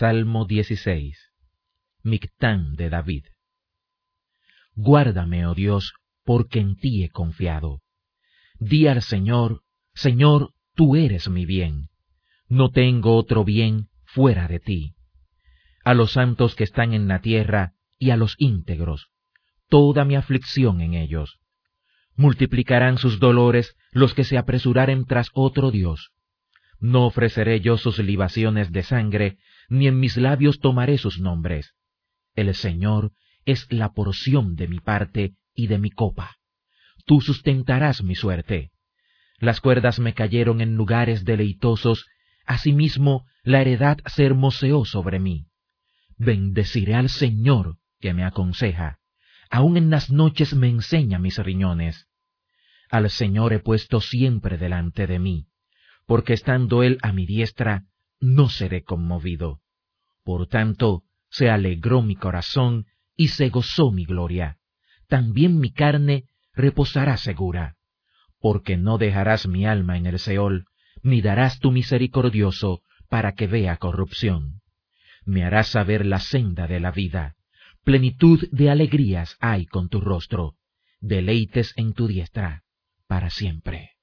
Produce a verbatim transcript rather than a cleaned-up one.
Salmo dieciséis. Mictán de David. Guárdame, oh Dios, porque en ti he confiado. Di al Señor, Señor, tú eres mi bien. No tengo otro bien fuera de ti. A los santos que están en la tierra y a los íntegros, toda mi aflicción en ellos. Multiplicarán sus dolores los que se apresuraren tras otro Dios. No ofreceré yo sus libaciones de sangre, ni en mis labios tomaré sus nombres. El Señor es la porción de mi parte y de mi copa. Tú sustentarás mi suerte. Las cuerdas me cayeron en lugares deleitosos, asimismo la heredad se hermoseó sobre mí. Bendeciré al Señor que me aconseja, aun en las noches me enseña mis riñones. Al Señor he puesto siempre delante de mí, porque estando Él a mi diestra, no seré conmovido. Por tanto, se alegró mi corazón y se gozó mi gloria. También mi carne reposará segura, porque no dejarás mi alma en el Seol, ni darás tu misericordioso para que vea corrupción. Me harás saber la senda de la vida. Plenitud de alegrías hay con tu rostro, deleites en tu diestra para siempre.